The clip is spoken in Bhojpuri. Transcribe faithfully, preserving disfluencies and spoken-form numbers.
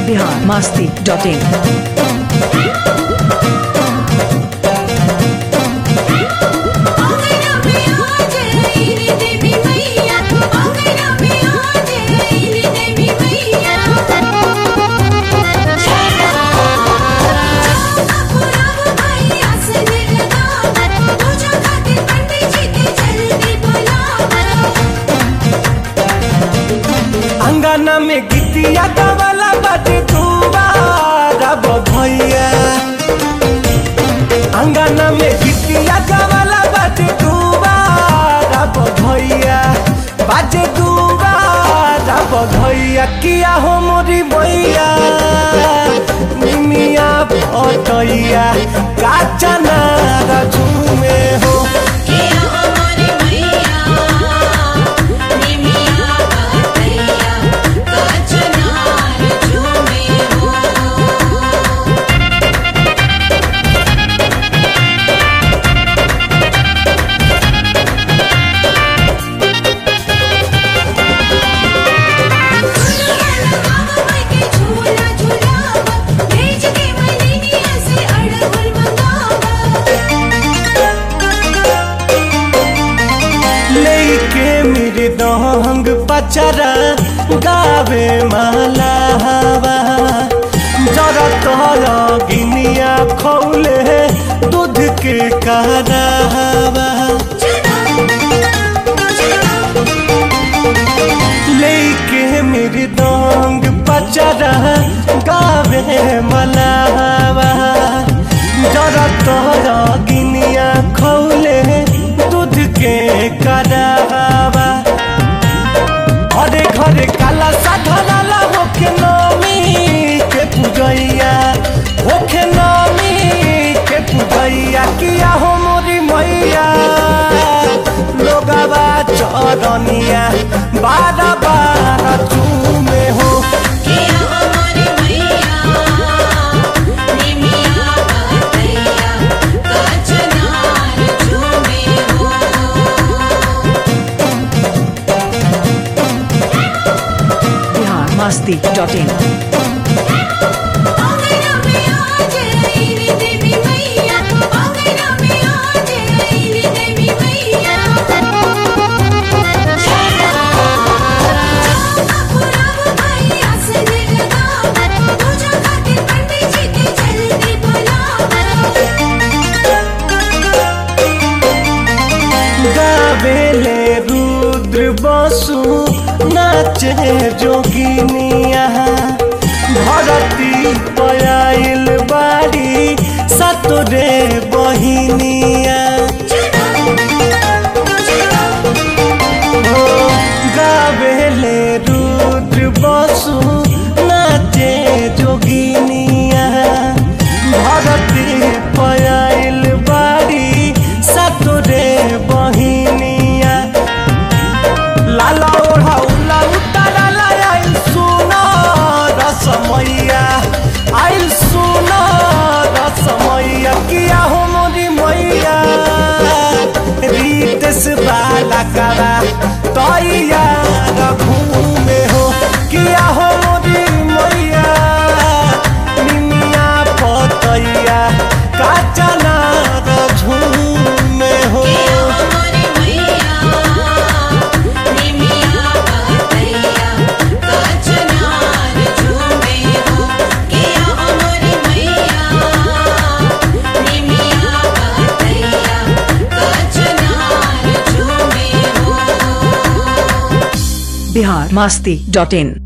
बिहार मस्ती डॉट इन। अंगना में गितिया गवाला बाटे दुबारा भैया। अंगना में गितिया गवाला बाटे दुबारा भैया। बाजे दुबारा भैया किया हो मोरी भैया। निमिया पटैया काचा नारा झूमे हो। दहंग पचरा गावे माला हवा। जरा तोरा गिनिया खौले दूध के करावा। लेके मेरी दहंग पचरा गावे माला हवा। जरा तोरा गिनिया खौले दूध के करावा। घरे घरे काला साधनाला होके नमी के पूजैया। होके नमी के पूजैया किया हो मोरी मैया। लोगवा चरनिया बारा बारा चूमे हो। Masti dot in. गावेले रुद्र बसु नाचे जोगिनिया। धरती पयाइल बाड़ी सतरे बहिनिया। हो गावेले रुद्र बसु नाचे जोगिनिया। धरती पयाइल बाड़ी सतरे बहिनिया। लाला ओढ़ा उला उतारा आइल सुना रसमैया। आइल सुना रसमैया किया हो मोरी मैया। रीतस बाला करा तैया घूमे हो। किया हो मोरी मैया। निमिया पतैया काचा नारा झूमे हो। बिहार मस्ती डॉट इन।